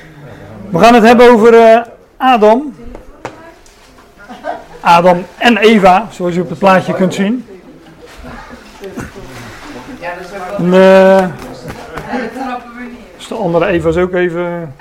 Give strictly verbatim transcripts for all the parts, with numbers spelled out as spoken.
We gaan het hebben over uh, Adam. Adam en Eva, zoals je op het plaatje kunt zien. En, uh, dus de andere Eva's ook even...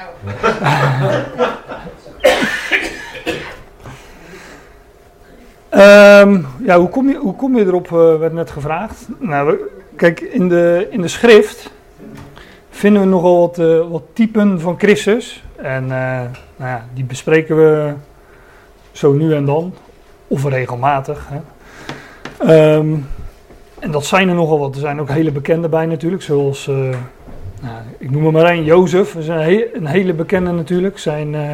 um, ja, hoe kom je, hoe kom je erop, uh, werd net gevraagd. Nou, we, kijk, in de, in de schrift vinden we nogal wat, uh, wat typen van Christus. En uh, nou ja, die bespreken we zo nu en dan, of regelmatig. Hè. Um, en dat zijn er nogal wat. Er zijn ook hele bekende bij natuurlijk, zoals, uh, nou, ik noem er maar één, Jozef. Dat is een, he- een hele bekende natuurlijk. Zijn, uh,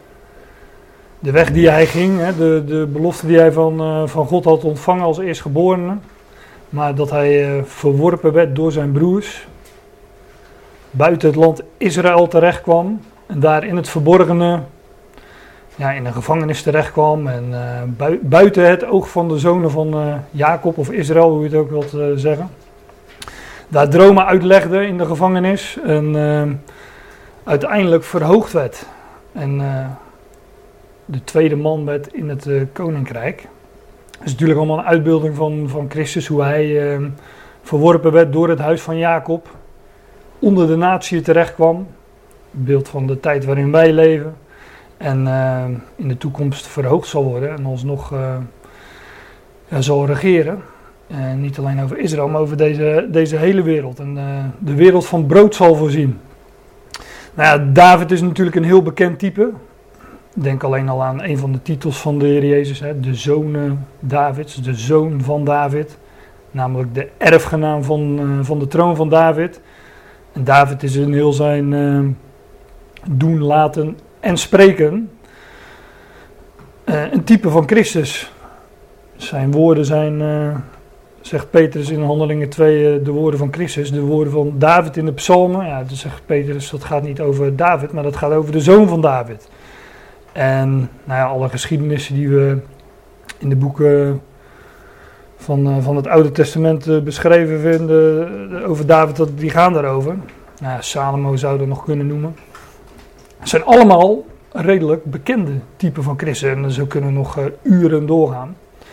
de weg die hij ging, hè, de, de belofte die hij van, uh, van God had ontvangen als eerstgeborene. Maar dat hij uh, verworpen werd door zijn broers. Buiten het land Israël terecht kwam. En daar in het verborgene, ja, in een gevangenis terecht kwam. En uh, bui- buiten het oog van de zonen van uh, Jacob of Israël, hoe je het ook wilt uh, zeggen. Daar dromen uitlegde in de gevangenis. En uh, uiteindelijk verhoogd werd. En uh, de tweede man werd in het uh, koninkrijk. Dat is natuurlijk allemaal een uitbeelding van, van Christus. Hoe hij uh, verworpen werd door het huis van Jacob. Onder de natie terecht kwam. Beeld van de tijd waarin wij leven. En uh, in de toekomst verhoogd zal worden. En alsnog uh, ja, zal regeren. Uh, niet alleen over Israël, maar over deze, deze hele wereld. En uh, de wereld van brood zal voorzien. Nou ja, David is natuurlijk een heel bekend type. Denk alleen al aan een van de titels van de Heer Jezus. Hè, de zoon uh, Davids, de zoon van David. Namelijk de erfgenaam van, uh, van de troon van David. En David is in heel zijn uh, doen, laten en spreken uh, een type van Christus. Zijn woorden zijn, uh, zegt Petrus in Handelingen twee, uh, de woorden van Christus. De woorden van David in de psalmen. Ja, dus zegt Petrus, dat gaat niet over David, maar dat gaat over de zoon van David. En nou ja, alle geschiedenissen die we in de boeken van, uh, van het Oude Testament uh, beschreven vinden uh, over David, dat, die gaan daarover. Nou ja, Salomo zou er nog kunnen noemen. Het zijn allemaal redelijk bekende typen van Christus. En zo kunnen we nog uh, uren doorgaan.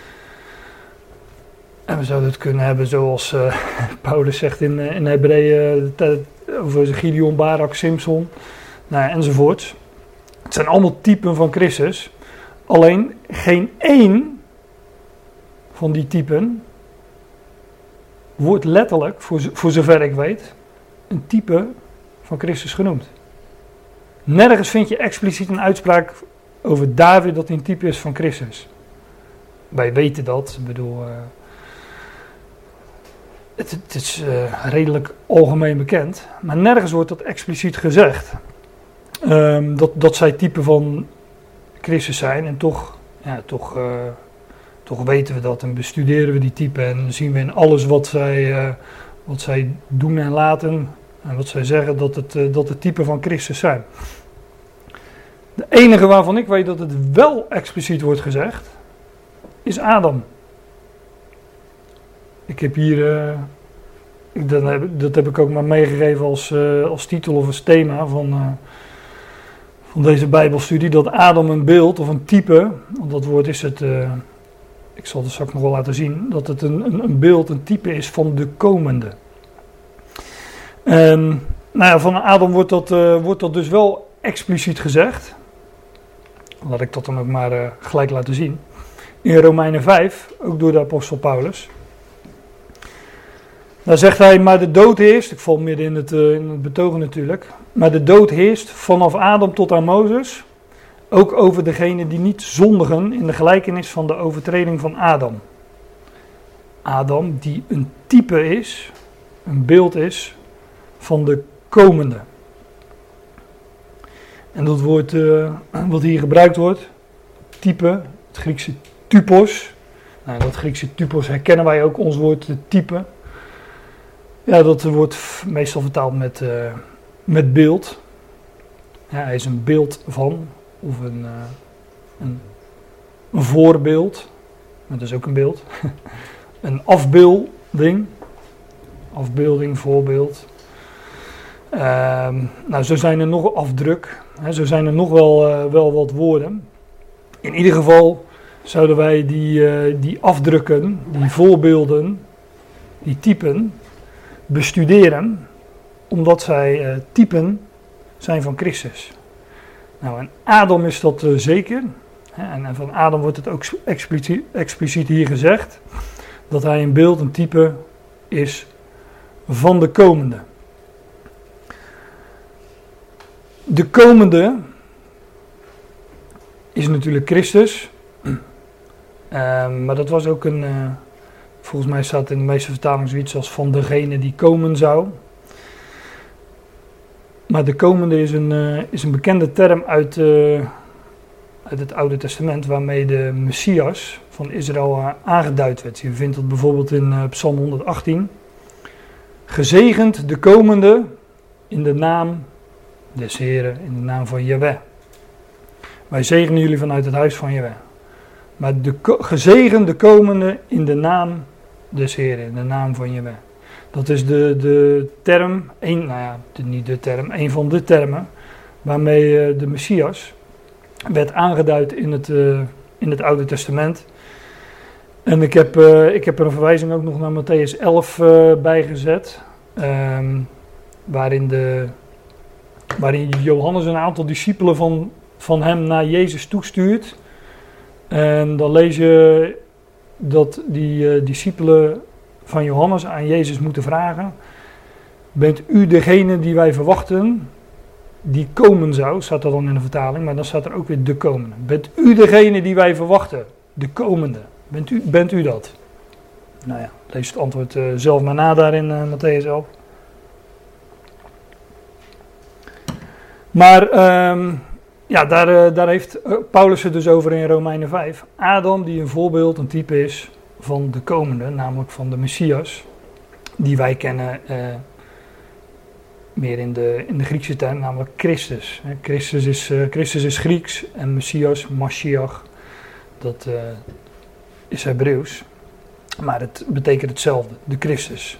En we zouden het kunnen hebben zoals uh, Paulus zegt in, uh, in Hebreeën uh, over Gideon, Barak, Simson, nou ja, enzovoorts. Het zijn allemaal typen van Christus. Alleen geen één van die typen wordt letterlijk, voor, voor zover ik weet, een type van Christus genoemd. Nergens vind je expliciet een uitspraak over David dat hij een type is van Christus. Wij weten dat. Ik bedoel, uh, het, het is uh, redelijk algemeen bekend. Maar nergens wordt dat expliciet gezegd. Um, dat, dat zij type van Christus zijn. En toch, ja, toch, uh, toch weten we dat en bestuderen we die type. En zien we in alles wat zij, uh, wat zij doen en laten. En wat zij zeggen dat het, uh, dat het type van Christus zijn. De enige waarvan ik weet dat het wel expliciet wordt gezegd, is Adam. Ik heb hier, uh, ik, dat, heb, dat heb ik ook maar meegegeven als, uh, als titel of als thema van, uh, van deze Bijbelstudie. Dat Adam een beeld of een type, want dat woord is het, uh, ik zal het straks nog wel laten zien, dat het een, een, een beeld, een type is van de komende. En nou ja, van Adam wordt dat, uh, wordt dat dus wel expliciet gezegd. Laat ik dat dan ook maar uh, gelijk laten zien. In Romeinen vijf, ook door de apostel Paulus. Daar zegt hij, maar de dood heerst, ik val midden in het, uh, in het betogen natuurlijk. Maar de dood heerst vanaf Adam tot aan Mozes. Ook over degenen die niet zondigen in de gelijkenis van de overtreding van Adam. Adam die een type is, een beeld is van de komende. En dat woord uh, wat hier gebruikt wordt, type, het Griekse typos. Nou, dat Griekse typos herkennen wij ook, ons woord type. Ja, dat wordt meestal vertaald met, uh, met beeld. Ja, hij is een beeld van, of een, uh, een, een voorbeeld. Dat is ook een beeld. Een afbeelding. Afbeelding, voorbeeld. Uh, nou, zo zijn er nog afdruk, hè, zo zijn er nog wel, uh, wel wat woorden. In ieder geval zouden wij die, uh, die afdrukken, die voorbeelden, die typen, bestuderen, omdat zij uh, typen zijn van Christus. Nou, en Adam is dat uh, zeker. Hè, en, en van Adam wordt het ook expliciet, expliciet hier gezegd, dat hij een beeld, een type is van de komende. De komende is natuurlijk Christus. Uh, maar dat was ook een, uh, volgens mij staat in de meeste vertalingen zoiets als van degene die komen zou. Maar de komende is een, uh, is een bekende term uit, uh, uit het Oude Testament, waarmee de Messias van Israël uh, aangeduid werd. Je vindt dat bijvoorbeeld in uh, Psalm honderdachttien. Gezegend de komende in de naam des Heren, in de naam van Jahweh. Wij zegenen jullie vanuit het huis van Jahweh. Maar de gezegend de komende in de naam des Heren, in de naam van Jahweh. Dat is de, de term, een, nou ja, de, niet de term, een van de termen waarmee uh, de Messias werd aangeduid in het, uh, in het Oude Testament. En ik heb, uh, ik heb er een verwijzing ook nog naar Matthäus elf uh, bijgezet, um, waarin, de, waarin Johannes een aantal discipelen van, van hem naar Jezus toestuurt. En dan lees je dat die uh, discipelen van Johannes aan Jezus moeten vragen: bent u degene die wij verwachten, die komen zou? Staat er dan in de vertaling, maar dan staat er ook weer de komende. Bent u degene die wij verwachten, de komende? Bent u, bent u dat? Nou ja, lees het antwoord uh, zelf maar na daar in uh, Matthäus elf. Maar um, ja, daar, uh, daar heeft Paulus het dus over in Romeinen vijf. Adam die een voorbeeld, een type is van de komende, namelijk van de Messias, die wij kennen uh, meer in de, in de Griekse term, namelijk Christus. Christus is, uh, Christus is Grieks en Messias, Mashiach, dat uh, is Hebreeuws, maar het betekent hetzelfde, de Christus.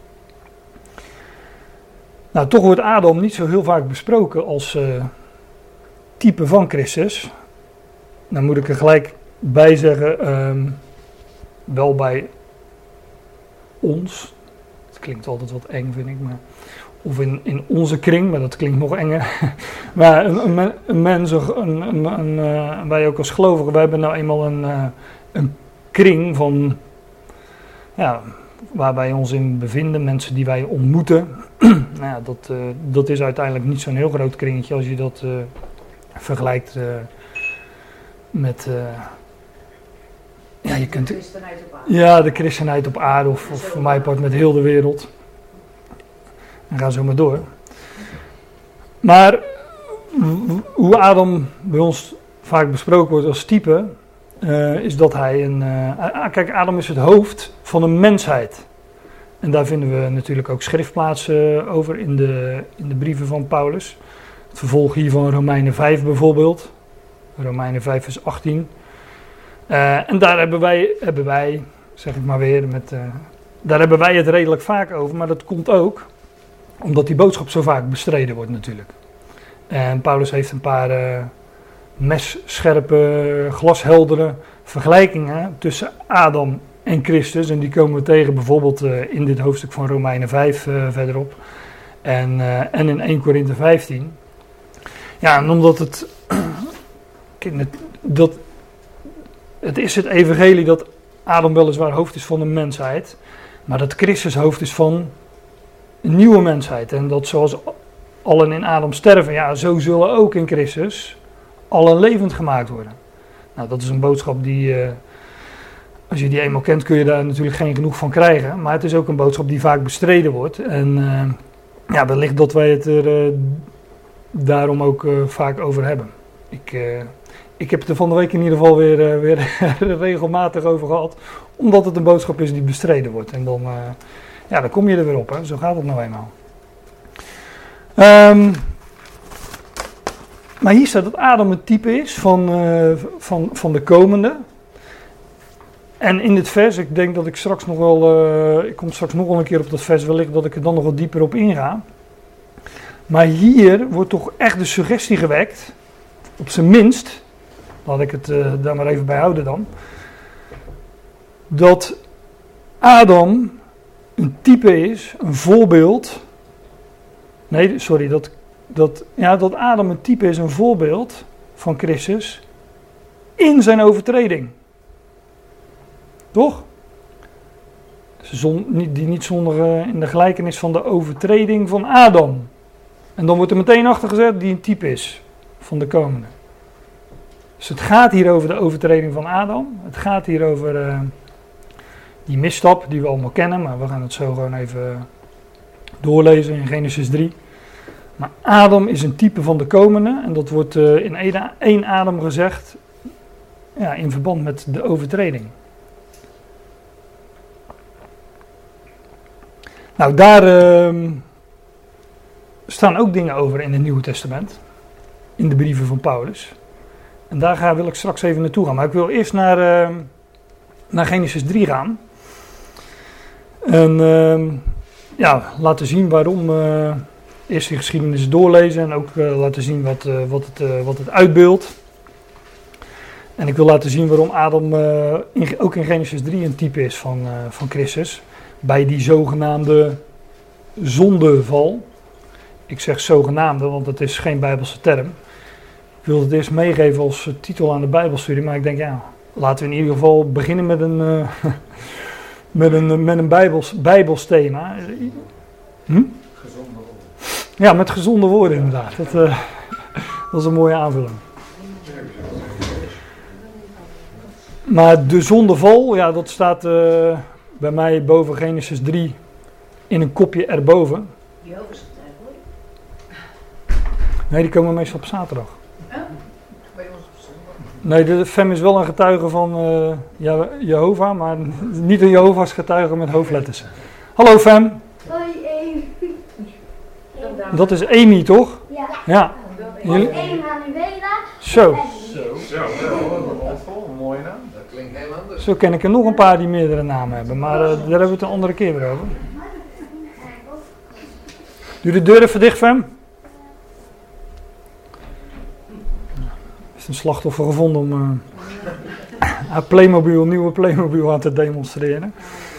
Nou, toch wordt Adam niet zo heel vaak besproken als uh, type van Christus. Dan moet ik er gelijk bij zeggen, um, wel bij ons. Het klinkt altijd wat eng, vind ik, maar of in, in onze kring, maar dat klinkt nog enger. Maar een, een, een mens, een, een, een, uh, wij ook als gelovigen, wij hebben nou eenmaal een, uh, een kring van, ja, waar wij ons in bevinden, mensen die wij ontmoeten. Nou ja, dat, uh, dat is uiteindelijk niet zo'n heel groot kringetje als je dat uh, vergelijkt uh, met, uh, ja, je kunt, de christenheid op aarde. Ja, de christenheid op aarde, of, of voor mij part met heel de wereld. En ga zo maar door. Maar hoe Adam bij ons vaak besproken wordt als type, uh, is dat hij een... Uh, kijk, Adam is het hoofd van een mensheid. En daar vinden we natuurlijk ook schriftplaatsen over in de, in de brieven van Paulus. Het vervolg hier van Romeinen vijf bijvoorbeeld. Romeinen vijf vers achttien. Uh, en daar hebben wij, hebben wij, zeg ik maar weer, met, uh, daar hebben wij het redelijk vaak over. Maar dat komt ook omdat die boodschap zo vaak bestreden wordt natuurlijk. En Paulus heeft een paar uh, messcherpe, glasheldere vergelijkingen tussen Adam en Christus. En die komen we tegen bijvoorbeeld uh, in dit hoofdstuk van Romeinen vijf uh, verderop. En, uh, en in eerste Korinthe vijftien. Ja, en omdat het... dat, het is het evangelie dat Adam weliswaar hoofd is van de mensheid. Maar dat Christus hoofd is van een nieuwe mensheid. En dat zoals allen in Adam sterven, ja, zo zullen ook in Christus allen levend gemaakt worden. Nou, dat is een boodschap die... Uh, Als je die eenmaal kent kun je daar natuurlijk geen genoeg van krijgen. Maar het is ook een boodschap die vaak bestreden wordt. En uh, ja, wellicht dat wij het er uh, daarom ook uh, vaak over hebben. Ik, uh, ik heb het er van de week in ieder geval weer, uh, weer regelmatig over gehad. Omdat het een boodschap is die bestreden wordt. En dan, uh, ja, dan kom je er weer op. Hè. Zo gaat het nou eenmaal. Um, maar hier staat dat Adam het type is van, uh, van, van de komende. En in dit vers, ik denk dat ik straks nog wel, uh, ik kom straks nog wel een keer op dat vers, wellicht dat ik er dan nog wat dieper op inga. Maar hier wordt toch echt de suggestie gewekt, op zijn minst, laat ik het uh, daar maar even bij houden dan, dat Adam een type is, een voorbeeld. Nee, sorry, dat, dat, ja, dat Adam een type is, een voorbeeld van Christus in zijn overtreding. Toch? Zon, die niet zondigen in de gelijkenis van de overtreding van Adam. En dan wordt er meteen achter gezet die een type is van de komende. Dus het gaat hier over de overtreding van Adam. Het gaat hier over uh, die misstap die we allemaal kennen. Maar we gaan het zo gewoon even doorlezen in Genesis drie. Maar Adam is een type van de komende. En dat wordt uh, in één adem gezegd. Ja, in verband met de overtreding. Nou, daar uh, staan ook dingen over in het Nieuwe Testament. In de brieven van Paulus. En daar ga, wil ik straks even naartoe gaan. Maar ik wil eerst naar, uh, naar Genesis drie gaan. En uh, ja, laten zien waarom. Uh, eerst die geschiedenis doorlezen. En ook uh, laten zien wat, uh, wat, het, uh, wat het uitbeeldt. En ik wil laten zien waarom Adam uh, in, ook in Genesis drie een type is van, uh, van Christus. Bij die zogenaamde zondeval. Ik zeg zogenaamde, want het is geen Bijbelse term. Ik wil het eerst meegeven als titel aan de Bijbelstudie. Maar ik denk, ja, laten we in ieder geval beginnen met een, uh, met een, met een Bijbels, Bijbels thema. Hm? Gezonde woorden. Ja, met gezonde woorden inderdaad. Dat, uh, dat is een mooie aanvulling. Maar de zondeval, ja, dat staat uh, bij mij boven Genesis drie in een kopje erboven. Jehovah's getuigen hoor. Nee, die komen meestal op zaterdag. Oh, bij ons op zondag. Nee, de F E M is wel een getuige van uh, ja, Jehovah, maar niet een Jehovah's getuige met hoofdletters. Hallo F E M. Hoi, Amy. Dat is Amy, toch? Ja. Ja. Jullie... Emanuela. Zo. Zo, zo, een mooie naam. Dat klinkt heel anders. Zo ken ik er nog een paar die meerdere namen hebben, maar uh, daar hebben we het een andere keer weer over. Doe de deur even dicht, F E M. Is een slachtoffer gevonden om uh, haar Playmobil, nieuwe Playmobil aan te demonstreren.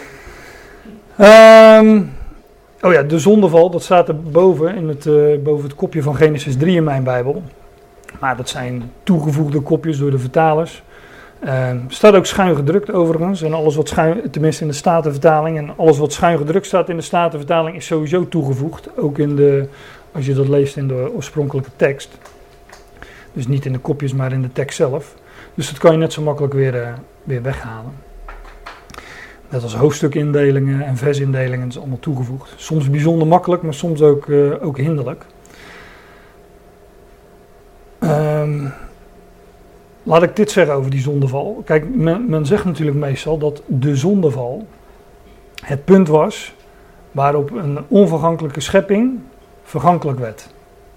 Um, oh ja, de zondeval, dat staat er boven, in het, uh, boven het kopje van Genesis drie in mijn Bijbel. Maar dat zijn toegevoegde kopjes door de vertalers. Uh, staat ook schuin gedrukt overigens. En alles wat schuin, tenminste in de Statenvertaling. En alles wat schuin gedrukt staat in de Statenvertaling is sowieso toegevoegd. Ook in de, als je dat leest in de oorspronkelijke tekst. Dus niet in de kopjes, maar in de tekst zelf. Dus dat kan je net zo makkelijk weer, uh, weer weghalen. Net als hoofdstukindelingen en versindelingen, dat is allemaal toegevoegd. Soms bijzonder makkelijk, maar soms ook, uh, ook hinderlijk. Um, laat ik dit zeggen over die zondeval. Kijk, men, men zegt natuurlijk meestal dat de zondeval het punt was waarop een onvergankelijke schepping vergankelijk werd.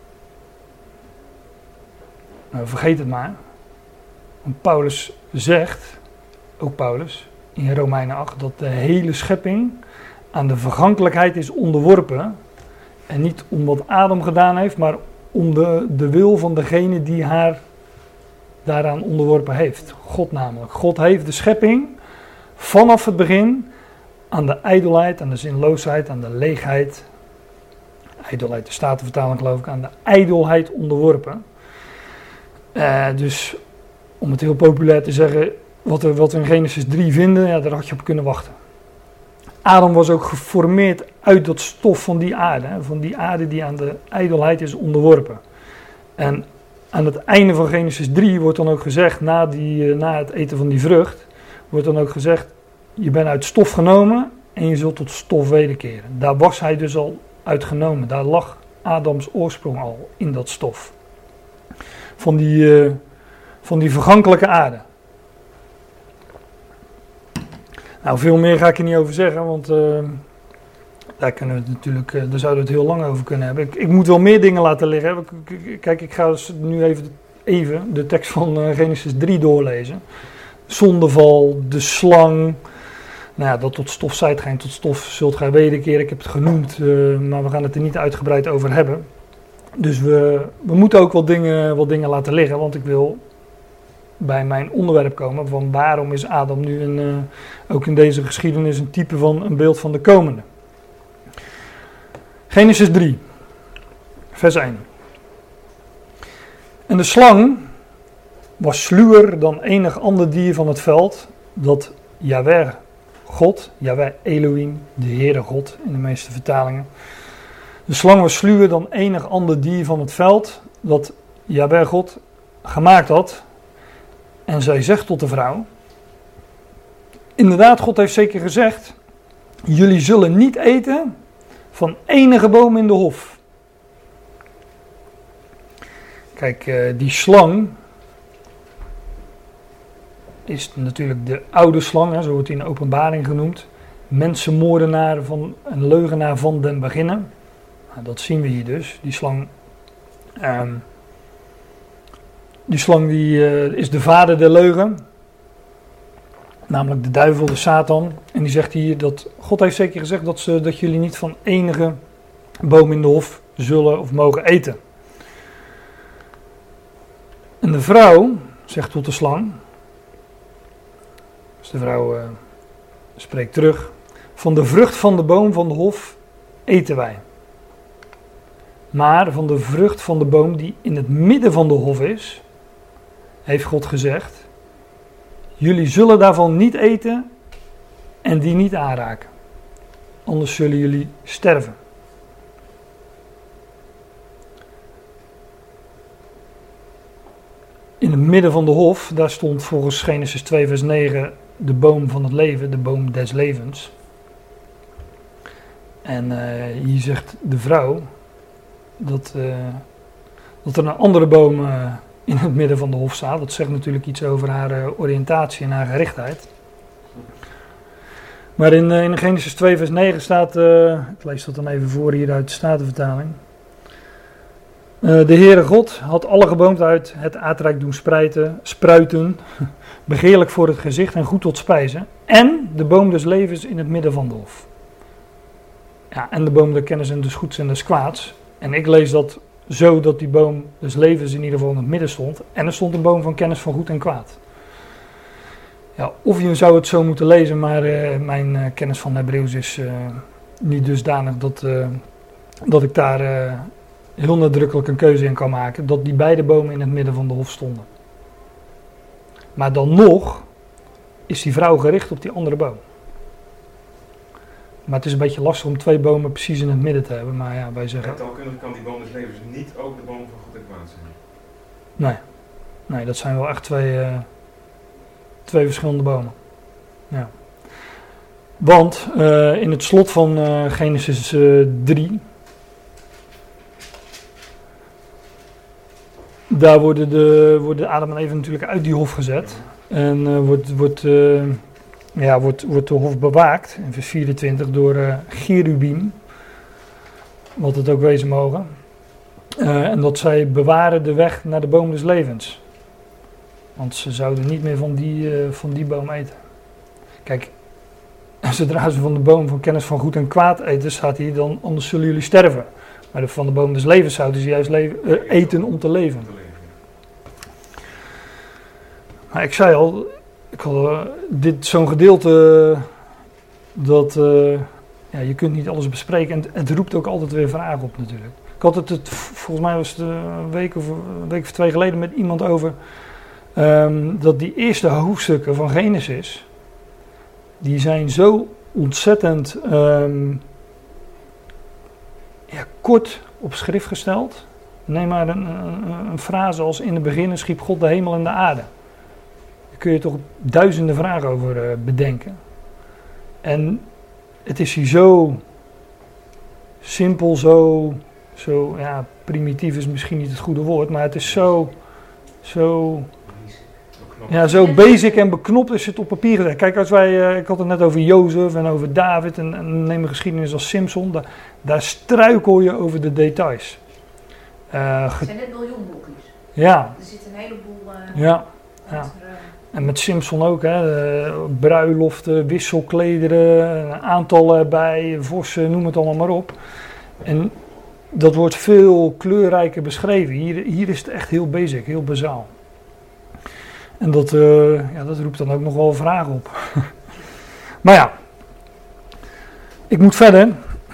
Nou, vergeet het maar. Want Paulus zegt, ook Paulus, in Romeinen acht, dat de hele schepping aan de vergankelijkheid is onderworpen. En niet om wat Adam gedaan heeft, maar om de, de wil van degene die haar daaraan onderworpen heeft. God namelijk. God heeft de schepping vanaf het begin aan de ijdelheid, aan de zinloosheid, aan de leegheid. Ijdelheid, de Statenvertaling geloof ik, aan de ijdelheid onderworpen. Uh, dus om het heel populair te zeggen, wat we, wat we in Genesis drie vinden, ja, daar had je op kunnen wachten. Adam was ook geformeerd uit dat stof van die aarde. Hè, van die aarde die aan de ijdelheid is onderworpen. En aan het einde van Genesis drie wordt dan ook gezegd, na, die, na het eten van die vrucht, wordt dan ook gezegd, je bent uit stof genomen en je zult tot stof wederkeren. Daar was hij dus al uit genomen. Daar lag Adams oorsprong al in dat stof. Van die, uh, van die vergankelijke aarde. Nou, veel meer ga ik er niet over zeggen, want uh, daar, kunnen we het natuurlijk, uh, daar zouden we het heel lang over kunnen hebben. Ik, ik moet wel meer dingen laten liggen. Kijk, ik ga dus nu even, even de tekst van uh, Genesis drie doorlezen. Zondeval, de slang. Nou ja, dat tot stof zijt gij en tot stof zult gij wederkeren. Ik heb het genoemd, uh, maar we gaan het er niet uitgebreid over hebben. Dus we, we moeten ook wat dingen, wat dingen laten liggen, want ik wil bij mijn onderwerp komen van waarom is Adam nu een, uh, ook in deze geschiedenis een type van een beeld van de komende. Genesis drie, vers één. En de slang was sluwer dan enig ander dier van het veld, dat Jahweh God, Jahweh Elohim, de Heere God in de meeste vertalingen. De slang was sluwer dan enig ander dier van het veld, dat Jahweh God gemaakt had. En zij zegt tot de vrouw, inderdaad, God heeft zeker gezegd, jullie zullen niet eten van enige boom in de hof. Kijk, uh, die slang is natuurlijk de oude slang, hè, zo wordt hij in de openbaring genoemd. Mensenmoordenaar van een leugenaar van den beginne. Nou, dat zien we hier dus. Die slang, um, die slang die, uh, is de vader der leugen. Namelijk de duivel, de Satan. En die zegt hier dat God heeft zeker gezegd dat, ze, dat jullie niet van enige boom in de hof zullen of mogen eten. En de vrouw zegt tot de slang. Dus de vrouw uh, spreekt terug. Van de vrucht van de boom van de hof eten wij. Maar van de vrucht van de boom die in het midden van de hof is, heeft God gezegd, jullie zullen daarvan niet eten en die niet aanraken. Anders zullen jullie sterven. In het midden van de hof, daar stond volgens Genesis twee vers negen de boom van het leven, de boom des levens. En uh, hier zegt de vrouw dat, uh, dat er een andere boom uh, in het midden van de hof staat. Dat zegt natuurlijk iets over haar uh, oriëntatie en haar gerichtheid. Maar in, uh, in Genesis twee vers negen staat, uh, ik lees dat dan even voor hier uit de Statenvertaling. Uh, de Heere God had alle geboomte uit het aardrijk doen spruiten, spruiten, begeerlijk voor het gezicht en goed tot spijzen. En de boom des levens in het midden van de hof. Ja, en de boom der kennis en des goeds en des kwaads. En ik lees dat zo dat die boom des levens in ieder geval in het midden stond. En er stond een boom van kennis van goed en kwaad. Ja, of je zou het zo moeten lezen, maar uh, mijn uh, kennis van Hebreeuws is uh, niet dusdanig dat, uh, dat ik daar uh, heel nadrukkelijk een keuze in kan maken. Dat die beide bomen in het midden van de hof stonden. Maar dan nog is die vrouw gericht op die andere boom. Maar het is een beetje lastig om twee bomen precies in het midden te hebben. Maar ja, wij zeggen... Taalkundig kan die boom des levens niet ook de boom van goed en kwaad zijn. Nee, nee dat zijn wel echt twee, uh, twee verschillende bomen. Ja. Want uh, in het slot van uh, Genesis uh, drie... daar worden, de, worden Adam en Eva natuurlijk uit die hof gezet. En uh, wordt... wordt uh, Ja, wordt, wordt de hof bewaakt, in vers vierentwintig, door uh, cherubim, wat het ook wezen mogen. Uh, en dat zij bewaren de weg naar de boom des levens. Want ze zouden niet meer van die, uh, van die boom eten. Kijk, zodra ze van de boom van kennis van goed en kwaad eten, staat hier dan, anders zullen jullie sterven. Maar de, van de boom des levens zouden ze juist leven, uh, eten om te leven. Maar ik zei al... Ik had, uh, dit zo'n gedeelte uh, dat uh, ja, je kunt niet alles bespreken en het roept ook altijd weer vragen op natuurlijk. Ik had het, het volgens mij was het een week of een week of twee geleden met iemand over um, dat die eerste hoofdstukken van Genesis, die zijn zo ontzettend um, ja, kort op schrift gesteld. Neem maar een, een, een frase als in het begin schiep God de hemel en de aarde. Kun je toch duizenden vragen over uh, bedenken. En het is hier zo simpel, zo, zo ja, primitief is misschien niet het goede woord, maar het is zo, zo, ja, zo basic en beknopt is het op papier gezet. Kijk, als wij, uh, ik had het net over Jozef en over David en, en neem een geschiedenis als Simpson, daar, daar struikel je over de details. Uh, Het zijn net miljoenboekjes. Ja. Er zit een heleboel... Uh, ja. ja. En met Simpson ook, hè, bruiloften, wisselklederen, een aantal erbij, vossen, noem het allemaal maar op. En dat wordt veel kleurrijker beschreven. Hier, hier is het echt heel basic, heel bazaal. En dat, uh, ja, dat roept dan ook nog wel vragen op. Maar ja, ik moet verder.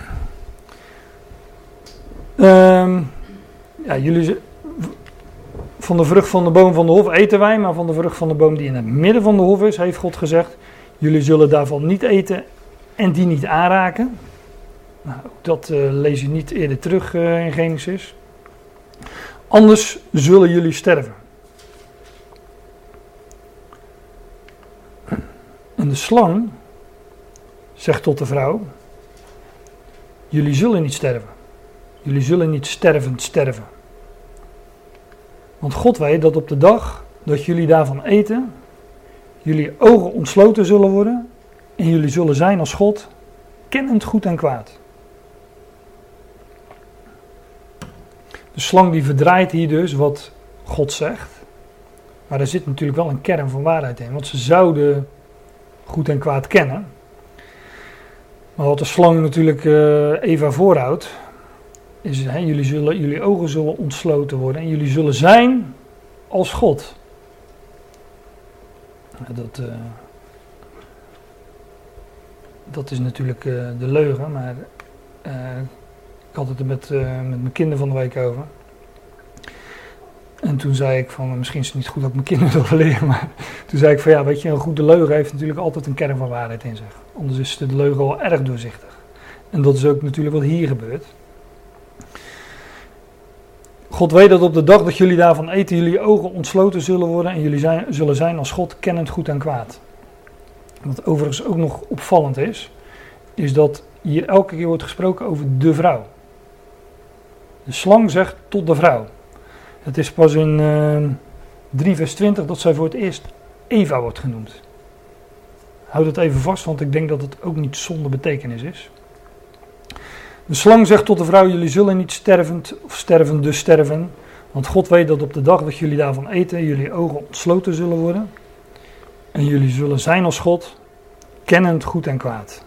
Um, ja, jullie, van de vrucht van de boom van de hof eten wij, maar van de vrucht van de boom die in het midden van de hof is, heeft God gezegd, jullie zullen daarvan niet eten en die niet aanraken. Nou, dat uh, lees je niet eerder terug uh, in Genesis. Anders zullen jullie sterven. En de slang zegt tot de vrouw, jullie zullen niet sterven. Jullie zullen niet stervend sterven. Want God weet dat op de dag dat jullie daarvan eten, jullie ogen ontsloten zullen worden en jullie zullen zijn als God, kennend goed en kwaad. De slang die verdraait hier dus wat God zegt, maar er zit natuurlijk wel een kern van waarheid in, want ze zouden goed en kwaad kennen. Maar wat de slang natuurlijk uh, Eva voorhoudt, is hè, jullie, zullen, jullie ogen zullen ontsloten worden en jullie zullen zijn als God. Dat, uh, dat is natuurlijk uh, de leugen, maar uh, ik had het er met, uh, met mijn kinderen van de week over. En toen zei ik van, misschien is het niet goed dat ik mijn kinderen wil leren, maar toen zei ik van ja, weet je, een goede leugen heeft natuurlijk altijd een kern van waarheid in zich. Anders is de leugen wel erg doorzichtig. En dat is ook natuurlijk wat hier gebeurt. God weet dat op de dag dat jullie daarvan eten, jullie ogen ontsloten zullen worden en jullie zijn, zullen zijn als God, kennend goed en kwaad. Wat overigens ook nog opvallend is, is dat hier elke keer wordt gesproken over de vrouw. De slang zegt tot de vrouw. Het is pas in uh, drie vers twintig dat zij voor het eerst Eva wordt genoemd. Houd het even vast, want ik denk dat het ook niet zonder betekenis is. De slang zegt tot de vrouw, jullie zullen niet stervend of stervende sterven, want God weet dat op de dag dat jullie daarvan eten, jullie ogen ontsloten zullen worden. En jullie zullen zijn als God, kennend goed en kwaad.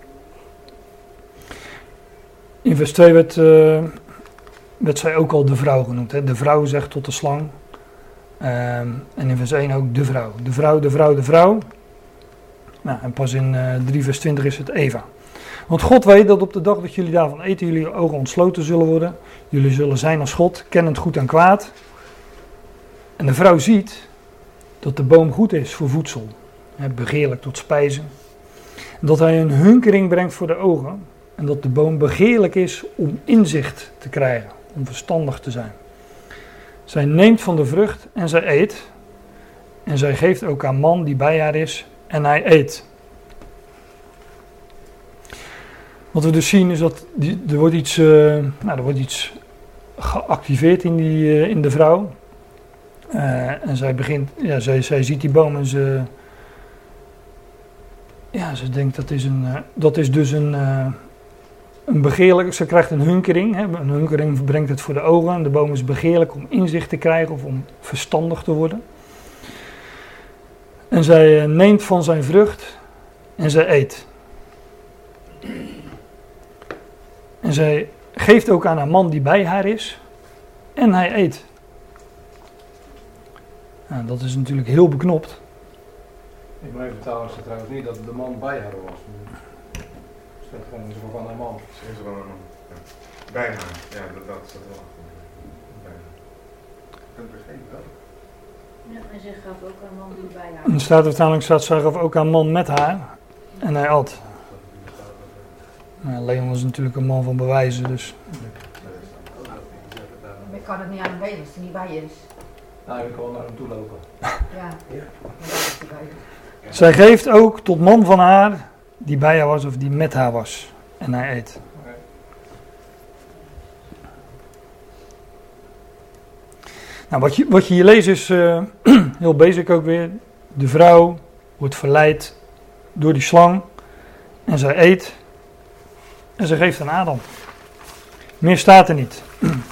In vers twee werd, uh, werd zij ook al de vrouw genoemd. Hè? De vrouw zegt tot de slang. Uh, en in vers één ook de vrouw. De vrouw, de vrouw, de vrouw. Nou, en pas in uh, drie vers twintig is het Eva. Want God weet dat op de dag dat jullie daarvan eten, jullie ogen ontsloten zullen worden. Jullie zullen zijn als God, kennend goed en kwaad. En de vrouw ziet dat de boom goed is voor voedsel. Hè, begeerlijk tot spijzen. En dat hij een hunkering brengt voor de ogen. En dat de boom begeerlijk is om inzicht te krijgen, om verstandig te zijn. Zij neemt van de vrucht en zij eet. En zij geeft ook aan man die bij haar is en hij eet. Wat we dus zien is dat die, er, wordt iets, uh, nou, er wordt iets geactiveerd in, die, uh, in de vrouw. Uh, en zij begint, ja, zij, zij ziet die boom en ze, ja, ze denkt dat is, een, uh, dat is dus een, uh, een begeerlijk, ze krijgt een hunkering. Hè, een hunkering brengt het voor de ogen. En de boom is begeerlijk om inzicht te krijgen of om verstandig te worden. En zij uh, neemt van zijn vrucht en zij eet. En zij geeft ook aan een man die bij haar is. En hij eet. Nou, dat is natuurlijk heel beknopt. In mijn vertaling staat trouwens niet dat de man bij haar was. Het staat gewoon zo van haar man. Ze is wel een man. Ja. Bij haar. Ja, dat, dat staat wel. Bij haar. Dat begreep ik wel. Ja, en ze gaf ook een man die bij haar. In de Statenvertaling staat, zij gaf ook aan man met haar. En hij at. Nou, Leon is natuurlijk een man van bewijzen, dus. Maar ik kan het niet aan hem weten als hij niet bij je is. Nou, ik wil naar hem toe lopen. Ja, maar dat is hij bij je. Zij geeft ook tot man van haar, die bij haar was of die met haar was. En hij eet. Okay. Nou, wat je, wat je hier leest is uh, heel basic ook weer. De vrouw wordt verleid door die slang. En zij eet. En ze geeft aan Adam. Meer staat er niet.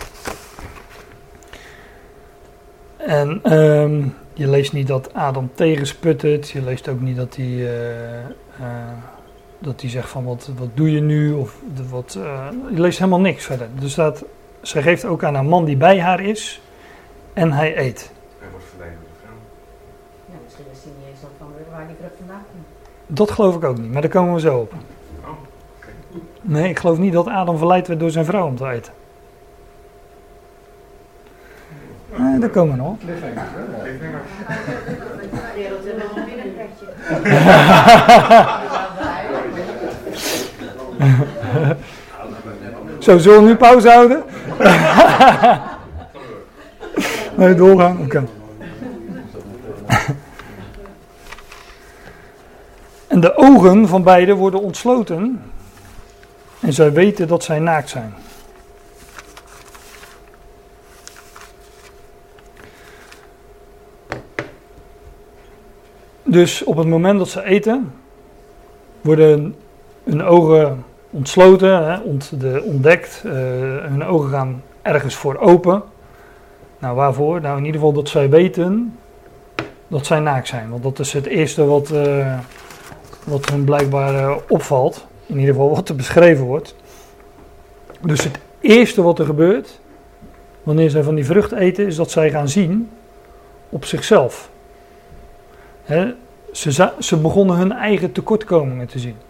En um, je leest niet dat Adam tegensputtert. Je leest ook niet dat hij uh, uh, dat hij zegt van wat, wat doe je nu? Of de, wat, uh, je leest helemaal niks verder. Dus dat, zij geeft ook aan een man die bij haar is en hij eet. Hij wordt verleid door de vrouw. Ja, misschien wist hij niet eens dan van waar die vrucht vandaan komt. Dat geloof ik ook niet, maar daar komen we zo op. Oh, oké. Nee, ik geloof niet dat Adam verleid werd door zijn vrouw om te eten. Nee, daar komen we nog. Cliffhanger, hè? Cliffhanger. wereld hebben we nog weer een kratje. Zo, zullen we nu pauze houden? Nee, doorgaan. Oké. Okay. En de ogen van beiden worden ontsloten. En zij weten dat zij naakt zijn. Dus op het moment dat ze eten, worden hun ogen ontsloten, hè, ont, de, ontdekt. Uh, hun ogen gaan ergens voor open. Nou, waarvoor? Nou, in ieder geval dat zij weten dat zij naakt zijn. Want dat is het eerste wat, uh, wat hun blijkbaar uh, opvalt. In ieder geval wat er beschreven wordt. Dus het eerste wat er gebeurt, wanneer zij van die vrucht eten, is dat zij gaan zien op zichzelf. He, ze, ze begonnen hun eigen tekortkomingen te zien.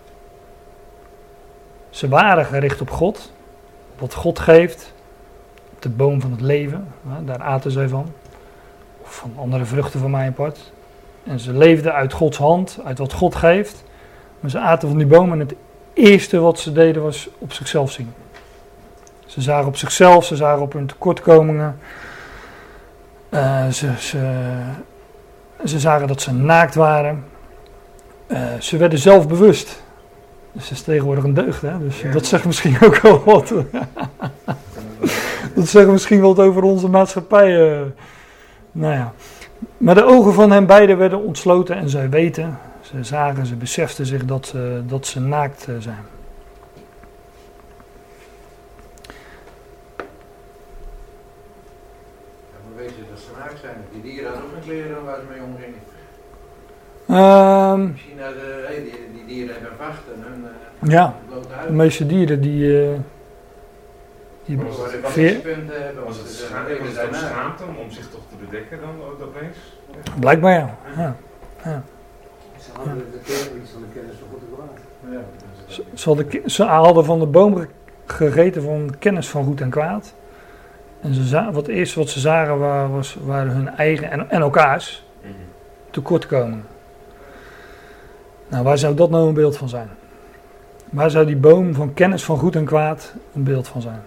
Ze waren gericht op God, wat God geeft, op de boom van het leven, hè, daar aten zij van, of van andere vruchten van mijn part. En ze leefden uit Gods hand, uit wat God geeft, maar ze aten van die boom en het eerste wat ze deden was op zichzelf zien. Ze zagen op zichzelf, ze zagen op hun tekortkomingen, uh, ze... ze Ze zagen dat ze naakt waren. Uh, ze werden zelfbewust. Dus dat is tegenwoordig een deugd, hè? Dus ja. Dat zegt misschien ook wel wat. Dat zegt misschien wat over onze maatschappij. Uh, nou ja. Maar de ogen van hen beiden werden ontsloten en zij weten. Ze zagen, ze beseften zich dat, uh, dat ze naakt uh, zijn. Zijn. Die dieren hadden ook een kleren waar ze mee omgingen. Um, Misschien hadden hey, die, die dieren hebben vachten en hun uh, ja, blote huid. De meeste dieren die... Uh, die was het, was veer... het, hebben, was het, het, scha- uh, was het ook daarna. schaamte om, om zich toch te bedekken dan opeens? Blijkbaar ja. ja. ja. Ze hadden de kennis van de kennis van goed en kwaad. Ja, Ze, ze, hadden, ze hadden van de boom gegeten van kennis van goed en kwaad. En ze za- wat eerst wat ze zagen waren, was, waren hun eigen en, en elkaars Mm-hmm. tekortkomingen. Nou, waar zou dat nou een beeld van zijn? Waar zou die boom van kennis van goed en kwaad een beeld van zijn?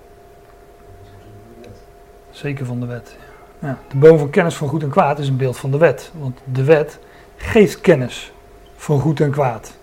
Zeker van de wet. Ja, de boom van kennis van goed en kwaad is een beeld van de wet. Want de wet geeft kennis van goed en kwaad.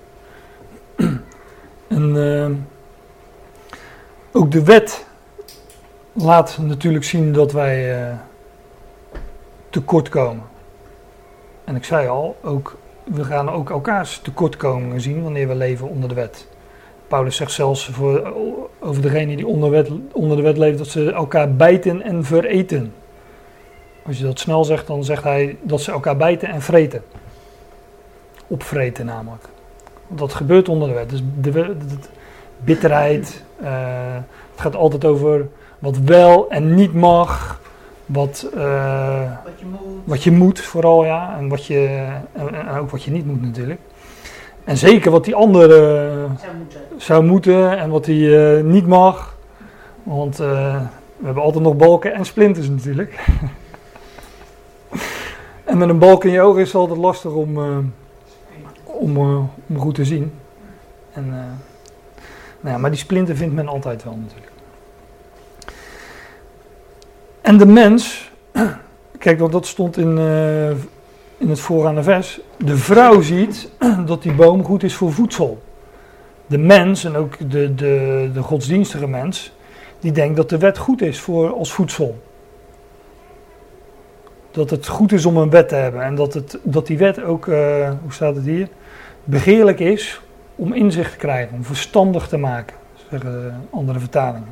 En uh, ook de wet laat natuurlijk zien dat wij uh, tekort komen. En ik zei al, ook, we gaan ook elkaars tekortkomingen zien wanneer we leven onder de wet. Paulus zegt zelfs voor, over degene die onder, wet, onder de wet leven dat ze elkaar bijten en vereten. Als je dat snel zegt, dan zegt hij dat ze elkaar bijten en vreten. Opvreten namelijk. Dat gebeurt onder de wet. Dus de, de, de bitterheid, uh, het gaat altijd over wat wel en niet mag, wat, uh, Wat je moet. wat je moet vooral, ja, en, wat je, en, en ook wat je niet moet natuurlijk. En zeker wat die andere Zou moeten. zou moeten en wat die uh, niet mag, want uh, we hebben altijd nog balken en splinters natuurlijk. En met een balk in je ogen is het altijd lastig om, uh, om, uh, om goed te zien. En, uh, nou ja, maar die splinter vindt men altijd wel natuurlijk. En de mens, kijk, want dat stond in, uh, in het voorgaande vers. De vrouw ziet dat die boom goed is voor voedsel. De mens, en ook de, de, de godsdienstige mens, die denkt dat de wet goed is voor als voedsel. Dat het goed is om een wet te hebben. En dat, het, dat die wet ook, uh, hoe staat het hier, begeerlijk is om inzicht te krijgen, om verstandig te maken, zeggen andere vertalingen.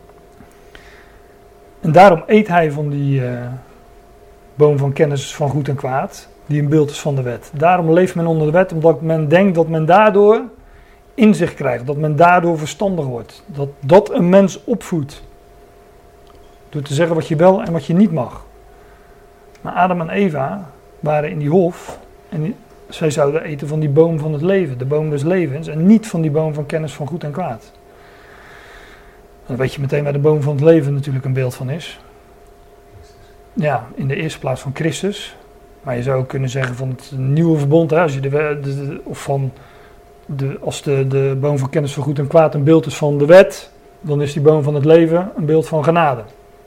En daarom eet hij van die uh, boom van kennis van goed en kwaad, die een beeld is van de wet. Daarom leeft men onder de wet, omdat men denkt dat men daardoor inzicht krijgt, dat men daardoor verstandig wordt. Dat dat een mens opvoedt. Door te zeggen wat je wel en wat je niet mag. Maar Adam en Eva waren in die hof en die, zij zouden eten van die boom van het leven, de boom des levens, en niet van die boom van kennis van goed en kwaad. Dan weet je meteen waar de boom van het leven natuurlijk een beeld van is. Ja, in de eerste plaats van Christus. Maar je zou ook kunnen zeggen van het nieuwe verbond, hè, als je de, de, de, of van de, als de, de boom van kennis van goed en kwaad een beeld is van de wet, dan is die boom van het leven een beeld van genade.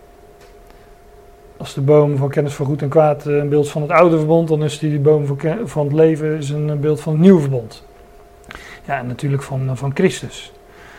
Als de boom van kennis van goed en kwaad een beeld van het oude verbond, dan is die boom van, van het leven is een beeld van het nieuwe verbond. Ja, en natuurlijk van, van Christus.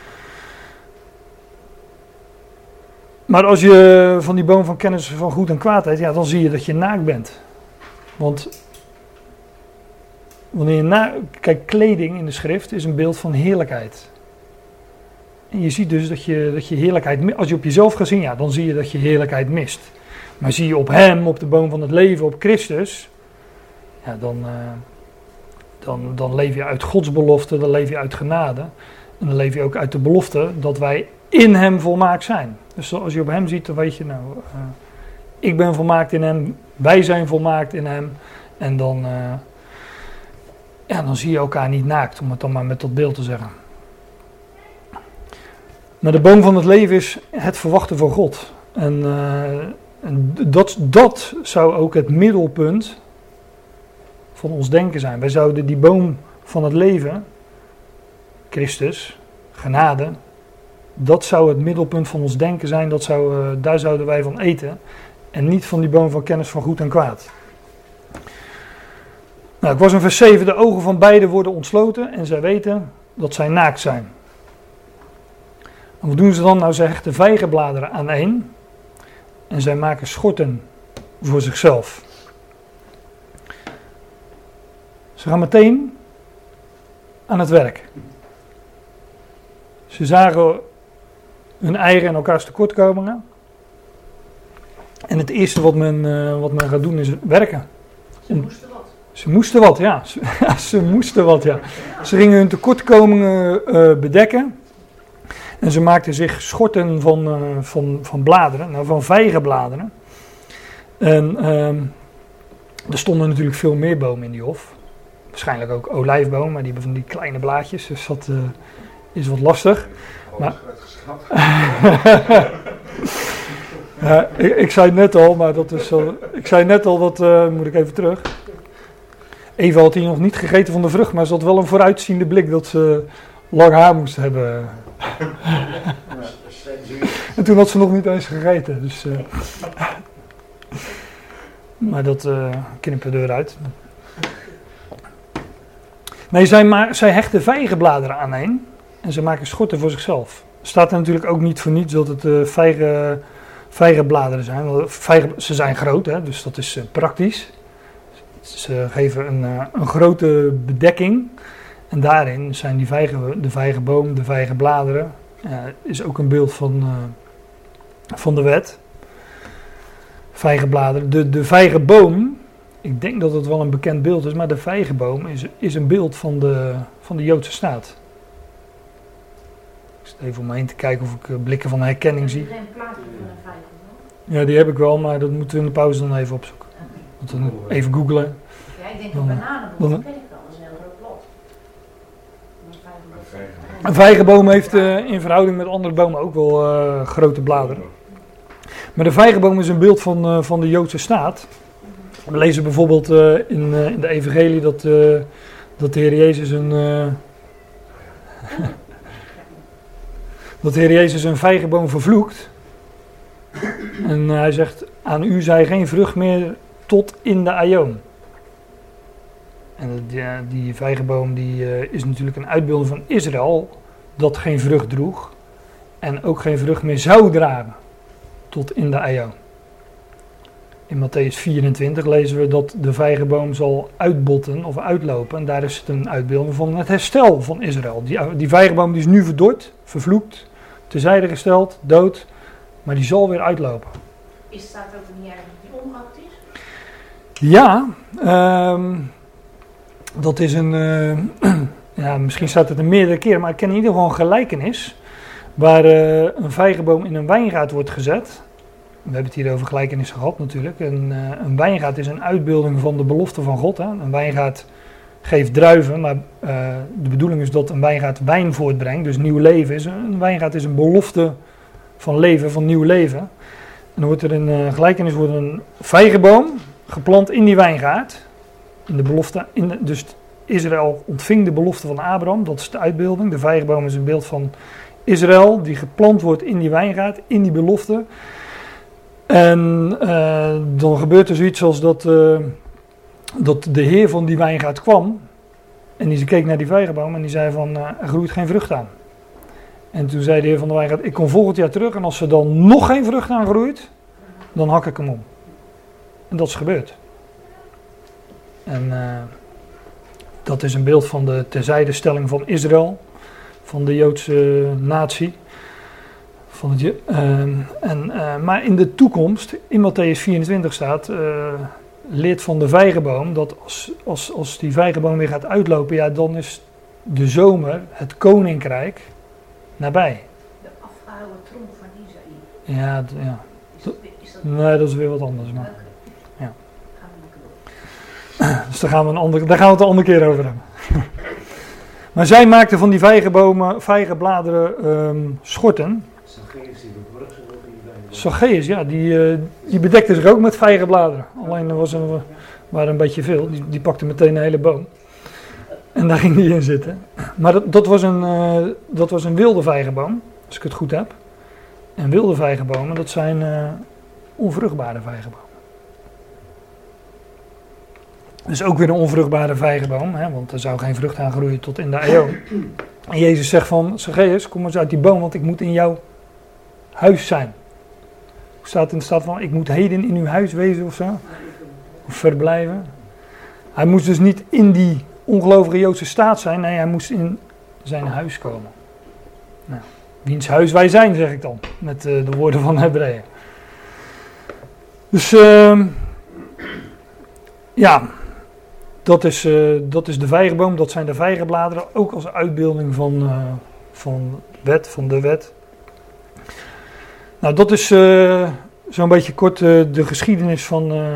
Maar als je van die boom van kennis van goed en kwaad eet, ja, dan zie je dat je naakt bent. Want wanneer je na, kijk, kleding in de schrift is een beeld van heerlijkheid. En je ziet dus dat je, dat je heerlijkheid, als je op jezelf gaat zien, ja, dan zie je dat je heerlijkheid mist. Maar zie je op hem, op de boom van het leven, op Christus, ja, dan, uh, dan, dan leef je uit Gods belofte, dan leef je uit genade. En dan leef je ook uit de belofte dat wij in hem volmaakt zijn. Dus als je op hem ziet, dan weet je, nou, uh, ik ben volmaakt in hem, wij zijn volmaakt in hem. En dan, uh, ja, dan zie je elkaar niet naakt, om het dan maar met dat beeld te zeggen. Maar de boom van het leven is het verwachten van God. En, uh, en dat, dat zou ook het middelpunt van ons denken zijn. Wij zouden die boom van het leven, Christus, genade, dat zou het middelpunt van ons denken zijn. Dat zou, uh, daar zouden wij van eten. En niet van die boom van kennis van goed en kwaad. Nou, ik was in vers zeven. De ogen van beiden worden ontsloten. En zij weten dat zij naakt zijn. En wat doen ze dan? Nou, zij hechten vijgenbladeren aan één. En zij maken schorten voor zichzelf. Ze gaan meteen aan het werk. Ze zagen hun eigen en elkaars tekortkomingen. En het eerste wat men, uh, wat men gaat doen is werken. Ze moesten wat. Ze moesten wat, ja. Ze, ja, ze moesten wat, ja. Ze gingen hun tekortkomingen uh, bedekken. En ze maakten zich schorten van, uh, van, van bladeren, nou van vijgenbladeren. En uh, er stonden natuurlijk veel meer bomen in die hof. Waarschijnlijk ook olijfbomen, maar die hebben van die kleine blaadjes. Dus dat uh, is wat lastig. Maar, uh, ik, ik zei het net al, maar dat is al, ik zei net al, dat uh, moet ik even terug. Eva had hier nog niet gegeten van de vrucht, maar ze had wel een vooruitziende blik dat ze lang haar moest hebben. En toen had ze nog niet eens gegeten. Dus, uh, maar dat uh, knippen we eruit. Nee, zij, ma- zij hechten vijgenbladeren aan een en ze maken schorten voor zichzelf. Staat er natuurlijk ook niet voor niets dat het uh, vijgen, vijgenbladeren zijn. Vijgen, ze zijn groot, hè, dus dat is uh, praktisch. Ze geven een, uh, een grote bedekking. En daarin zijn die vijgen, de vijgenboom, de vijgenbladeren, uh, is ook een beeld van, uh, van de wet. Vijgenbladeren. De, de vijgenboom, ik denk dat het wel een bekend beeld is, maar de vijgenboom is, is een beeld van de, van de Joodse staat. Ik zit even om me heen te kijken of ik uh, blikken van herkenning zie. Heb je geen plaatje van een vijgenboom? Ja, die heb ik wel, maar dat moeten we in de pauze dan even opzoeken. Want dan even googlen. Ja, ik denk Dan- een bananenboom, dan- dat ken ik wel, dat is een heel groot blad. Een vijgenboom. Een vijgenboom heeft uh, in verhouding met andere bomen ook wel uh, grote bladeren. Maar de vijgenboom is een beeld van, uh, van de Joodse staat. We lezen bijvoorbeeld uh, in, uh, in de evangelie dat, uh, dat de Heer Jezus een... Uh, dat de Heer Jezus een vijgenboom vervloekt. En uh, hij zegt, aan u zij geen vrucht meer tot in de aion. En die, die vijgenboom die, uh, is natuurlijk een uitbeelding van Israël, dat geen vrucht droeg. En ook geen vrucht meer zou dragen tot in de aion. In Matthäus vierentwintig lezen we dat de vijgenboom zal uitbotten of uitlopen. En daar is het een uitbeelding van het herstel van Israël. Die, die vijgenboom die is nu verdord, vervloekt, terzijde gesteld, dood. Maar die zal weer uitlopen. Is staat ook niet ergens dat die omgehakt is? Ja, um, dat is een, uh, ja, misschien staat het er meerdere keren, maar ik ken in ieder geval een gelijkenis waar uh, een vijgenboom in een wijngaard wordt gezet. We hebben het hier over gelijkenissen gehad natuurlijk. Een, uh, een wijngaard is een uitbeelding van de belofte van God. Hè? Een wijngaard geeft druiven, maar uh, de bedoeling is dat een wijngaard wijn voortbrengt, dus nieuw leven is. Een wijngaard is een belofte van leven, van nieuw leven. En dan wordt er in uh, gelijkenis wordt een vijgenboom geplant in die wijngaard. In de belofte, in de, dus Israël ontving de belofte van Abraham, dat is de uitbeelding. De vijgenboom is een beeld van Israël die geplant wordt in die wijngaard, in die belofte. En uh, dan gebeurt er zoiets als dat, uh, dat de heer van die wijngaard kwam. En die keek naar die vijgenboom en die zei van, uh, er groeit geen vrucht aan. En toen zei de heer van de wijngaard, ik kom volgend jaar terug en als er dan nog geen vrucht aan groeit, dan hak ik hem om. En dat is gebeurd. En uh, dat is een beeld van de terzijdestelling van Israël, van de Joodse natie. Van het, uh, en, uh, maar in de toekomst, in Matthäus vierentwintig staat, uh, leert van de vijgenboom, dat als, als, als die vijgenboom weer gaat uitlopen, ja, dan is de zomer, het koninkrijk, nabij. De afgehouden trom van Isaïe. Ja, d- ja. Is dat, is dat Nee, dat is weer wat anders. Maar. Oké. Ja. Gaan we lekker door. Dus daar gaan, we een andere, daar gaan we het een andere keer over hebben. Maar zij maakten van die vijgenbomen, vijgenbladeren, um, schorten. Zacchaeus die beborg zich ook in die wijn. Zacchaeus, ja, die, uh, die bedekte zich ook met vijgenbladeren. Alleen er was een, waren een beetje veel. Die, die pakte meteen een hele boom. En daar ging die in zitten. Maar dat, dat, was een, uh, dat was een wilde vijgenboom, als ik het goed heb. En wilde vijgenbomen, dat zijn uh, onvruchtbare vijgenbomen. Dus ook weer een onvruchtbare vijgenboom, hè, want er zou geen vrucht aan groeien tot in de eeuw. En Jezus zegt van, Zacchaeus, kom eens uit die boom, want ik moet in jouw huis zijn. Hoe staat in de staat van, ik moet heden in uw huis wezen of zo? Of verblijven. Hij moest dus niet in die ongelovige Joodse staat zijn, nee, hij moest in zijn huis komen. Nou, wiens huis wij zijn, zeg ik dan, met uh, de woorden van Hebreeën. Dus, uh, ja... Dat is, uh, dat is de vijgenboom, dat zijn de vijgenbladeren, ook als uitbeelding van, uh, van wet, van de wet. Nou, dat is uh, zo'n beetje kort uh, de geschiedenis van, uh,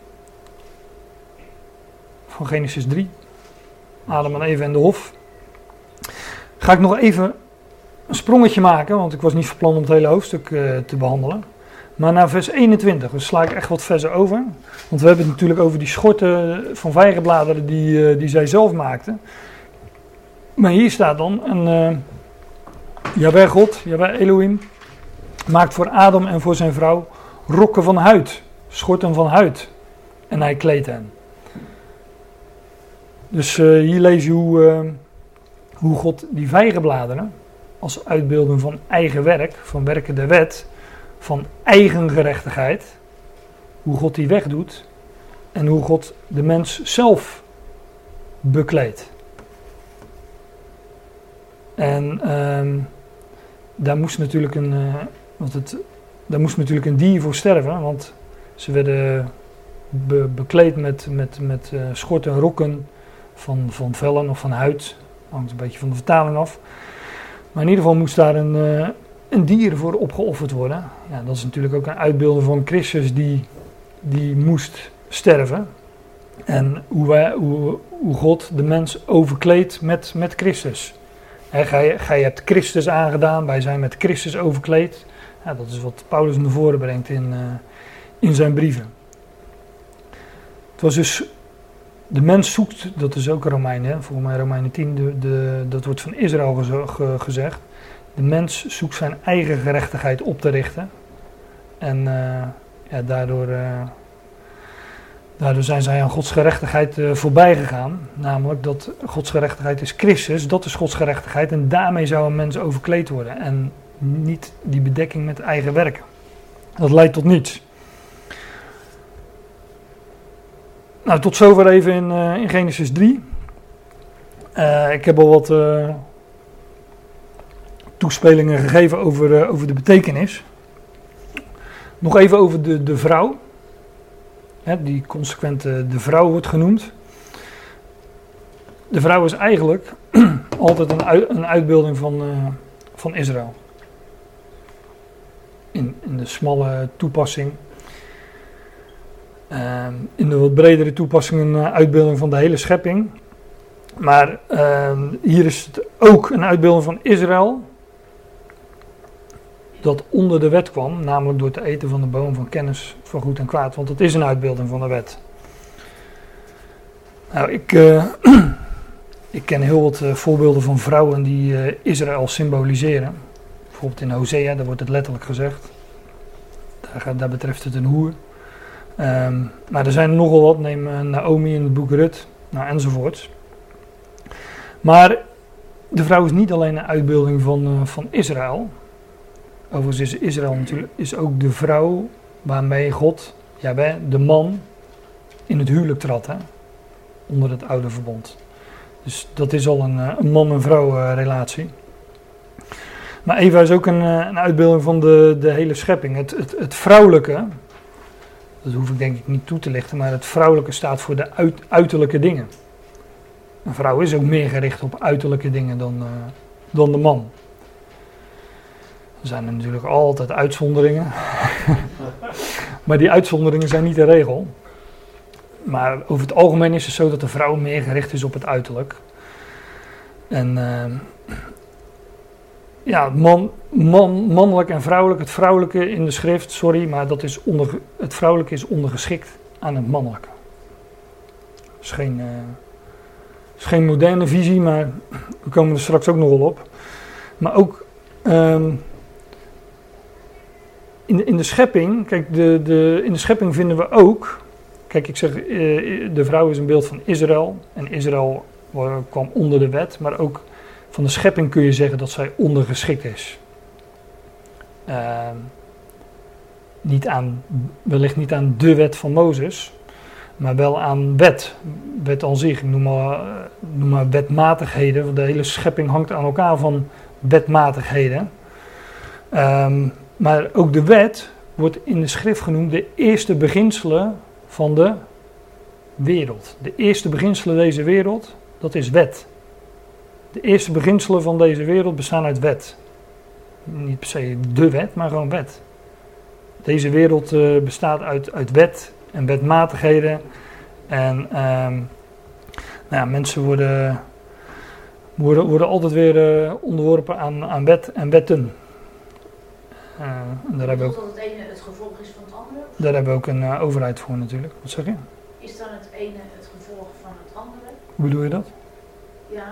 van Genesis drie. Adam en Eva en de hof. Ga ik nog even een sprongetje maken, want ik was niet van plan om het hele hoofdstuk uh, te behandelen. Maar naar vers eenentwintig, dus sla ik echt wat versen over. Want we hebben het natuurlijk over die schorten van vijgenbladeren die, uh, die zij zelf maakten. Maar hier staat dan, en uh, Jahweh God, Jahweh Elohim, maakt voor Adam en voor zijn vrouw rokken van huid, schorten van huid. En hij kleedt hen. Dus uh, hier lees je hoe, uh, hoe God die vijgenbladeren, als uitbeelding van eigen werk, van werken der wet, van eigen gerechtigheid, hoe God die wegdoet en hoe God de mens zelf bekleedt. En um, daar moest natuurlijk een, uh, want het, daar moest natuurlijk een dier voor sterven, want ze werden be, bekleed met, met, met uh, schorten en rokken van, van vellen of van huid, hangt een beetje van de vertaling af. Maar in ieder geval moest daar een, uh, een dier voor opgeofferd worden. Ja, dat is natuurlijk ook een uitbeelding van Christus die, die moest sterven. En hoe, wij, hoe, hoe God de mens overkleedt met, met Christus. He, gij, gij hebt Christus aangedaan, wij zijn met Christus overkleed. Ja, dat is wat Paulus naar voren brengt in, uh, in zijn brieven. Het was dus, de mens zoekt, dat is ook Romeinen, volgens mij Romeinen tien, de, de, dat wordt van Israël geze, ge, gezegd. De mens zoekt zijn eigen gerechtigheid op te richten. En uh, ja, daardoor, uh, daardoor zijn zij aan Gods gerechtigheid uh, voorbij gegaan. Namelijk dat Gods gerechtigheid is Christus, dat is Gods gerechtigheid. En daarmee zou een mens overkleed worden. En niet die bedekking met eigen werken. Dat leidt tot niets. Nou, tot zover even in, uh, in Genesis drie. Uh, ik heb al wat uh, toespelingen gegeven over, uh, over de betekenis. Nog even over de, de vrouw. Hè, die consequent uh, de vrouw wordt genoemd. De vrouw is eigenlijk altijd een, uit, een uitbeelding van, uh, van Israël. In, in de smalle toepassing. Uh, in de wat bredere toepassing een uh, uitbeelding van de hele schepping. Maar uh, hier is het ook een uitbeelding van Israël. Dat onder de wet kwam, namelijk door te eten van de boom van kennis van goed en kwaad. Want het is een uitbeelding van de wet. Nou, ik, uh, ik ken heel wat uh, voorbeelden van vrouwen die uh, Israël symboliseren. Bijvoorbeeld in Hosea, daar wordt het letterlijk gezegd. Daar, gaat, daar betreft het een hoer. Um, maar er zijn nogal wat, neem uh, Naomi in het boek Rut, nou, enzovoorts. Maar de vrouw is niet alleen een uitbeelding van, uh, van Israël. Overigens is Israël natuurlijk is ook de vrouw waarmee God, ja, de man, in het huwelijk trad, hè, onder het oude verbond. Dus dat is al een, een man-en-vrouw uh, relatie. Maar Eva is ook een, een uitbeelding van de, de hele schepping. Het, het, het vrouwelijke, dat hoef ik denk ik niet toe te lichten, maar het vrouwelijke staat voor de uit, uiterlijke dingen. Een vrouw is ook meer gericht op uiterlijke dingen dan, uh, dan de man. Er zijn er natuurlijk altijd uitzonderingen. Maar die uitzonderingen zijn niet de regel. Maar over het algemeen is het zo dat de vrouw meer gericht is op het uiterlijk. En uh, ja, man, man, mannelijk en vrouwelijk. Het vrouwelijke in de schrift, sorry, maar dat is onder, het vrouwelijke is ondergeschikt aan het mannelijke. Dat is geen, uh, is geen moderne visie, maar we komen er straks ook nog wel op. Maar ook um, in, in de schepping, kijk, de, de, in de schepping vinden we ook... Kijk, ik zeg, de vrouw is een beeld van Israël. En Israël kwam onder de wet. Maar ook van de schepping kun je zeggen dat zij ondergeschikt is. Uh, niet aan, wellicht niet aan de wet van Mozes. Maar wel aan wet. Wet aan zich. Ik noem maar, noem maar wetmatigheden. Want de hele schepping hangt aan elkaar van wetmatigheden. Um, maar ook de wet wordt in de schrift genoemd de eerste beginselen van de wereld. De eerste beginselen deze wereld, dat is wet. De eerste beginselen van deze wereld bestaan uit wet. Niet per se de wet, maar gewoon wet. Deze wereld uh, bestaat uit, uit wet en wetmatigheden. En um, nou ja, mensen worden, worden, worden altijd weer uh, onderworpen aan, aan wet en wetten. Uh, en daar hebben we ook, dat het ene het gevolg is van het andere? Daar hebben we ook een uh, overheid voor natuurlijk. Wat zeg je? Is dan het ene het gevolg van het andere? Hoe bedoel je dat? Ja.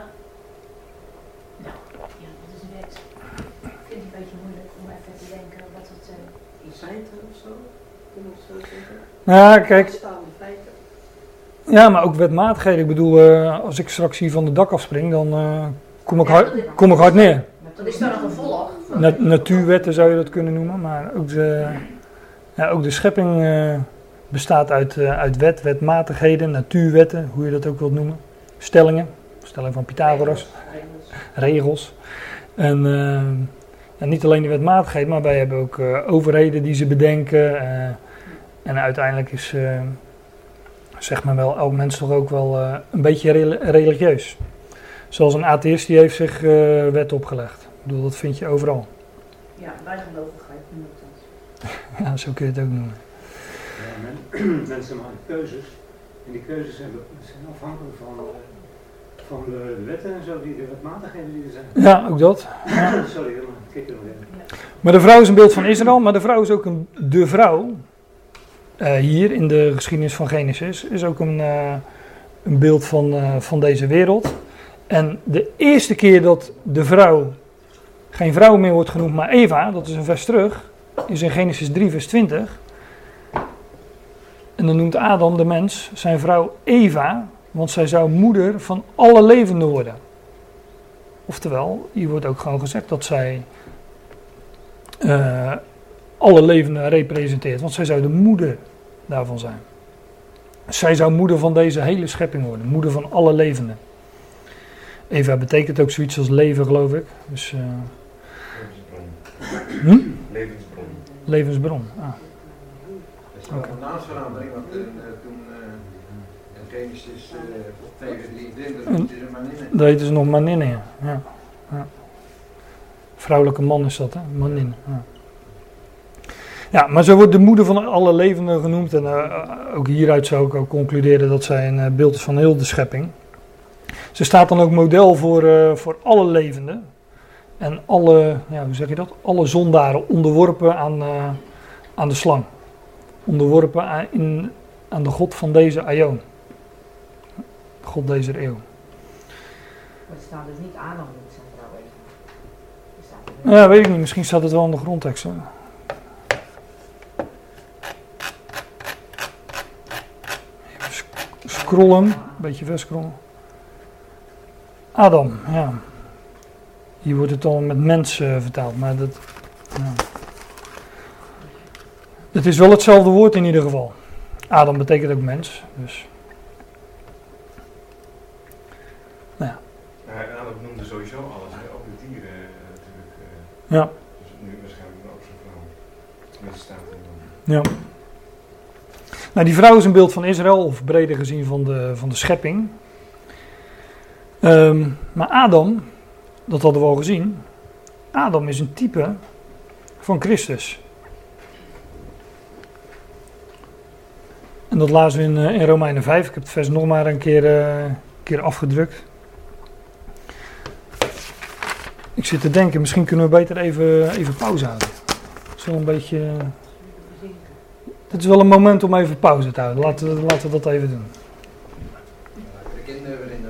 Nou, ja, dat is een wet. Ik vind het een beetje moeilijk om even te denken wat het uh, In feite of zo? Kunnen we het zo zeggen? Ja, kijk. Staande feiten. Ja, maar ook wetmatigheden. Ik bedoel, uh, als ik straks hier van de dak afspring, dan uh, kom, ik Ja, hard, dat is- kom ik hard neer. Dat is dan een gevolg van... Na- natuurwetten zou je dat kunnen noemen, maar ook de, ja, ook de schepping uh, bestaat uit, uh, uit wet, wetmatigheden, natuurwetten, hoe je dat ook wilt noemen. Stellingen, stelling van Pythagoras, Regels. regels. En, uh, en niet alleen de wetmatigheden, maar wij hebben ook uh, overheden die ze bedenken. Uh, en uiteindelijk is, uh, zeg maar wel, elk mens toch ook wel uh, een beetje re- religieus. Zoals een atheïst, die heeft zich uh, wet opgelegd. Ik bedoel, dat vind je overal. Ja, bijgelovigheid noem ik dat. Ja, zo kun je het ook noemen. Ja, men, mensen maken keuzes. En die keuzes zijn, zijn afhankelijk van, uh, van de, de wetten en zo, die, de wetmatigheden die er zijn. Ja, ook dat. Sorry, dan kijk er nog in. Maar de vrouw is een beeld van Israël, maar de vrouw is ook een, de vrouw. Uh, hier in de geschiedenis van Genesis is ook een, uh, een beeld van, uh, van deze wereld. En de eerste keer dat de vrouw geen vrouw meer wordt genoemd, maar Eva, dat is een vers terug, is in Genesis drie vers twintig. En dan noemt Adam, de mens, zijn vrouw Eva, want zij zou moeder van alle levenden worden. Oftewel, hier wordt ook gewoon gezegd dat zij uh, alle levenden representeert, want zij zou de moeder daarvan zijn. Zij zou moeder van deze hele schepping worden, moeder van alle levenden. Eva betekent ook zoiets als leven, geloof ik. Dus, uh, Levensbron. hm? Levensbron. Levensbron. Ah. Dat is wel een naamsverandering, want uh, toen uh, Genesis uh, twee, drie, twintig, En- dat is een maninne. Dat heten ze nog maninne, ja. Ja. Ja. Vrouwelijke man is dat, hè? Maninne. Ja. Ja, maar zo wordt de moeder van alle levenden genoemd. En uh, ook hieruit zou ik ook concluderen dat zij een uh, beeld is van heel de schepping. Ze staat dan ook model voor, uh, voor alle levenden. En alle, ja, hoe zeg je dat? Alle zondaren onderworpen aan, uh, aan de slang. Onderworpen aan, in, aan de God van deze aion. God deze eeuw. Maar er staat dus niet Adam in zijn vrouw even. Er staat er Ja, weet ik niet. Misschien staat het wel in de grondtekst. Hè? Even sc- scrollen. Een beetje verscrollen. Adam, ja. Hier wordt het dan met mens uh, vertaald. Maar dat... Ja. Het is wel hetzelfde woord in ieder geval. Adam betekent ook mens. Dus. Nou ja. Hij Adam noemde sowieso alles, hè? Ook de dieren uh, natuurlijk. Uh, Ja. Dus nu waarschijnlijk ook zijn vrouw. Tenminste staat er dan. Ja. Nou, die vrouw is een beeld van Israël, of breder gezien van de, van de schepping. Um, maar Adam, dat hadden we al gezien. Adam is een type van Christus. En dat lazen we in, uh, in Romeinen vijf. Ik heb het vers nog maar een keer, uh, een keer afgedrukt. Ik zit te denken, misschien kunnen we beter even, even pauze houden. Zo een beetje... Het is wel een moment om even pauze te houden. Laten we, laten we dat even doen.